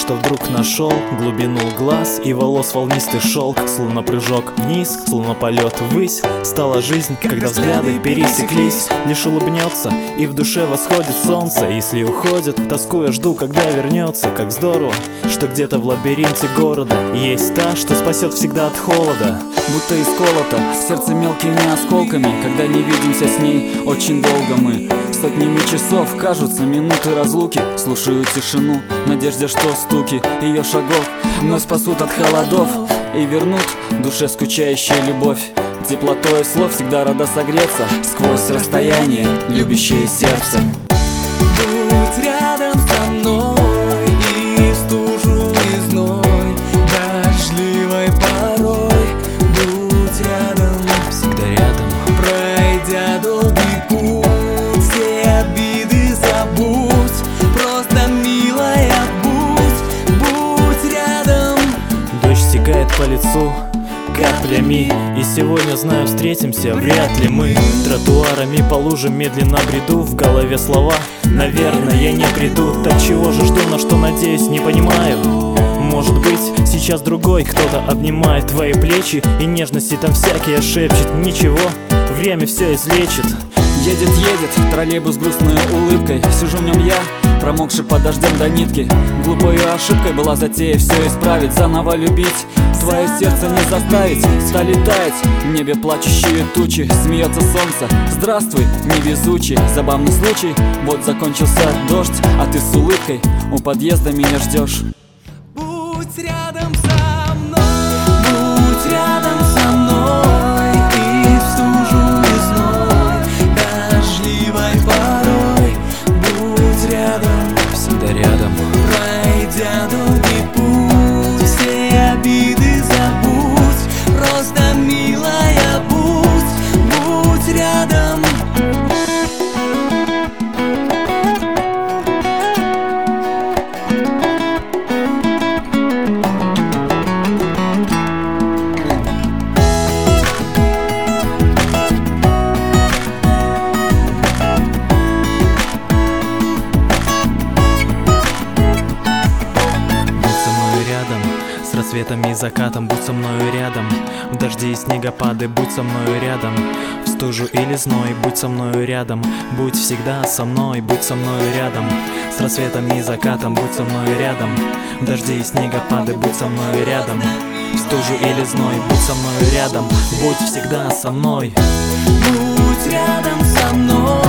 что вдруг нашел глубину глаз и волос волнистый шелк, словно прыжок вниз, словно полет ввысь. Стала жизнь, когда взгляды пересеклись. Лишь улыбнется, и в душе восходит солнце. Если уходит, тоскую, жду, когда вернется. Как здорово, что где-то в лабиринте города есть та, что спасет всегда от холода. Будто исколото сердце мелкими осколками, когда не видимся с ней очень долго мы. Сотнями часов кажутся минуты разлуки. Слушаю тишину, в надежде, что стуки ее шагов вновь спасут от холодов и вернут душе скучающая любовь. Теплотой слов всегда рада согреться сквозь расстояние, любящее сердце. Будь рядом со мной и в стужу и зной, дождливой порой. Будь рядом, Всегда рядом. пройдя долгий путь, все обиды забудь. Просто, милая, будь рядом. Дождь стекает по лицу каплями, и сегодня, знаю, встретимся вряд ли мы. Тротуарами по лужам медленно бреду, в голове слова: наверное, я не приду. Так чего же жду, на что надеюсь, не понимаю. Может быть, сейчас другой кто-то обнимает твои плечи, и нежности там всякие шепчет. Ничего, время все излечит. Едет троллейбус с грустной улыбкой. Сижу в нем я, промокший под дождем до нитки. Глупой ошибкой была затея все исправить, заново любить. Твое сердце не заставить, стали таять в небе плачущие тучи. Смеется солнце, здравствуй, невезучий. Забавный случай, вот закончился дождь, а ты с улыбкой у подъезда меня ждешь. Будь рядом со мной, будь рядом со мной и в стужу и зной, дождливой порой. Будь рядом, Всегда рядом. пройдя долгий путь, все обиды забудь. Просто, милая, будь рядом. С рассветом и закатом будь со мною рядом. В дожди и снегопады будь со мною рядом. В стужу или зной будь со мною рядом. Будь всегда со мной, будь со мною рядом. С рассветом и закатом будь со мною рядом. В дожди и снегопады будь со мною рядом. В стужу или зной будь со мною рядом. Будь всегда со мной. Будь рядом со мной.